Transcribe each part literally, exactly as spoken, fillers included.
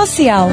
Social.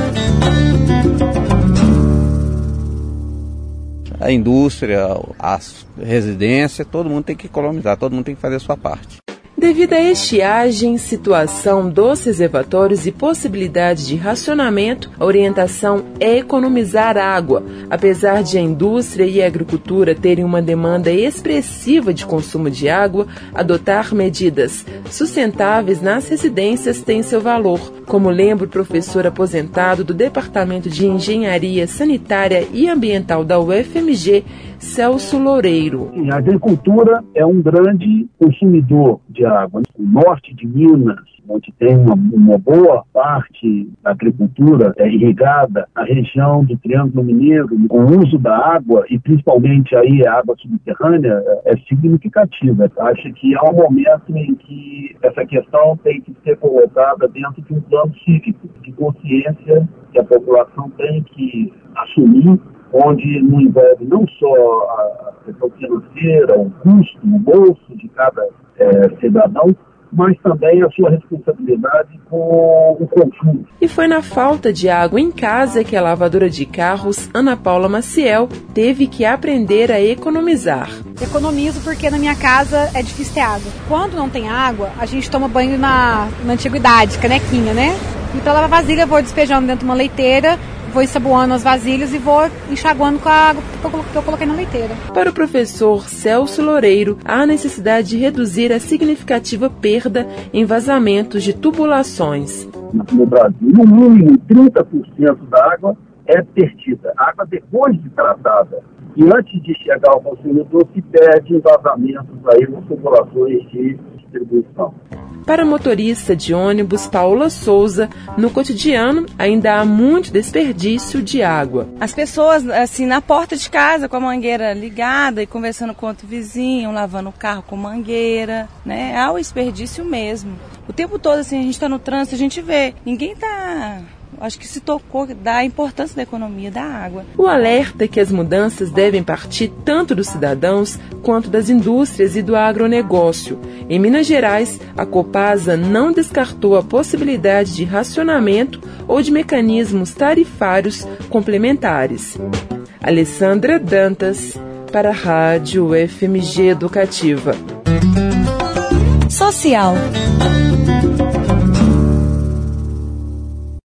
A indústria, a residência, todo mundo tem que economizar, todo mundo tem que fazer a sua parte. Devido à estiagem, situação dos reservatórios e possibilidade de racionamento, a orientação é economizar água. Apesar de a indústria e a agricultura terem uma demanda expressiva de consumo de água, adotar medidas sustentáveis nas residências tem seu valor, como lembra o professor aposentado do Departamento de Engenharia Sanitária e Ambiental da U F M G, Celso Loureiro. A agricultura é um grande consumidor de água. O norte de Minas, onde tem uma, uma boa parte da agricultura é irrigada, a região do Triângulo Mineiro, o uso da água, e principalmente aí a água subterrânea, é significativa. Acho que há um momento em que essa questão tem que ser colocada dentro de um plano cívico, de consciência que a população tem que assumir, onde não envolve não só a questão financeira, o custo, o bolso de cada é, cidadão, mas também a sua responsabilidade com o consumo. E foi na falta de água em casa que a lavadora de carros, Ana Paula Maciel, teve que aprender a economizar. Economizo porque na minha casa é difícil ter água. Quando não tem água, a gente toma banho na, na antiguidade, canequinha, né? E para lavar vasilha eu vou despejando dentro de uma leiteira, vou ensaboando as vasilhas e vou enxaguando com a água que eu coloquei na leiteira. Para o professor Celso Loureiro, há necessidade de reduzir a significativa perda em vazamentos de tubulações. No Brasil, no mínimo trinta por cento da água é perdida. A água depois de tratada e antes de chegar ao consumidor se perde em vazamentos aí nas tubulações de distribuição. Para a motorista de ônibus Paula Souza, no cotidiano ainda há muito desperdício de água. As pessoas, assim, na porta de casa com a mangueira ligada e conversando com outro vizinho, lavando o carro com mangueira, né? Há o desperdício mesmo. O tempo todo, assim, a gente está no trânsito, a gente vê, ninguém está... Acho que se tocou da importância da economia da água. O alerta é que as mudanças devem partir tanto dos cidadãos quanto das indústrias e do agronegócio. Em Minas Gerais, a Copasa não descartou a possibilidade de racionamento ou de mecanismos tarifários complementares. Alessandra Dantas, para a Rádio F M G Educativa. Social.